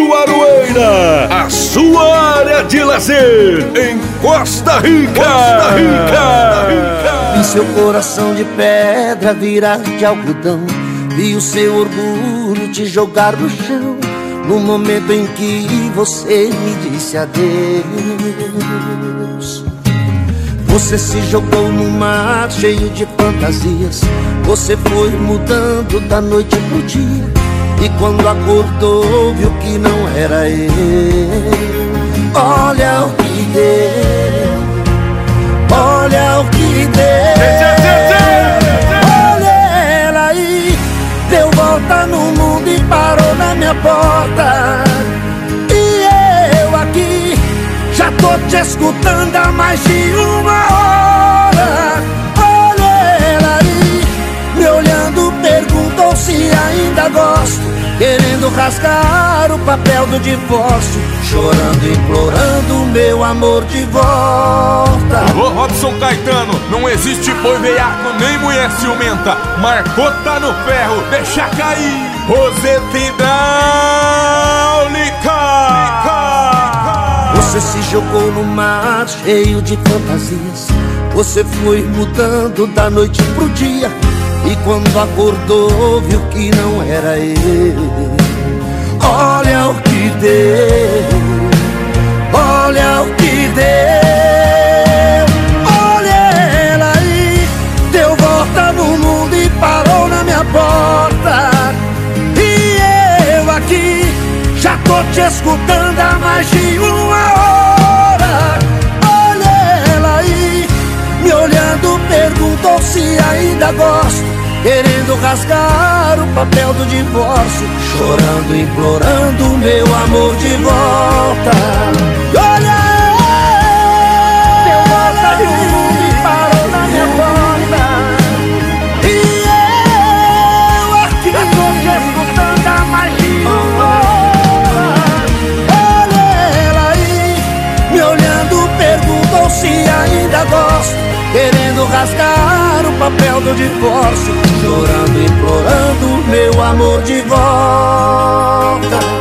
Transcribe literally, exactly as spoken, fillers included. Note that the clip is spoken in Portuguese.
Aroeira, a sua área de lazer em Costa Rica. Costa Rica. Vi seu coração de pedra virar de algodão, vi o seu orgulho te jogar no chão, no momento em que você me disse adeus. Você se jogou no mar cheio de fantasias, você foi mudando da noite pro dia, e quando acordou viu que não era eu. Olha o que deu, olha o que deu. Olha ela aí, deu volta no mundo e parou na minha porta. E eu aqui já tô te escutando há mais de uma hora. Olha ela aí, me olhando, perguntou se ainda gosto, querendo rasgar o papel do divórcio, chorando, implorando meu amor de volta. Alô, Robson Caetano, não existe boi veiaco nem mulher ciumenta, marcou, tá no ferro, deixa cair. Roseta hidráulica. Você se jogou no mar cheio de fantasias, você foi mudando da noite pro dia, e quando acordou viu que não era eu. Olha o que deu, olha o que deu. Olha ela aí, deu volta no mundo e parou na minha porta. E eu aqui já tô te escutando há mais de uma hora. Olha ela aí, me olhando, perguntou se ainda gosto, querendo rasgar o papel do divórcio, chorando, implorando meu amor de volta. Olha, deu volta no mundo e parou na minha porta. E eu aqui já tô te escutando há mais de uma hora. Olha ela aí, me olhando, perguntou se ainda gosto, querendo rasgar o papel do divórcio, chorando, implorando meu amor de volta.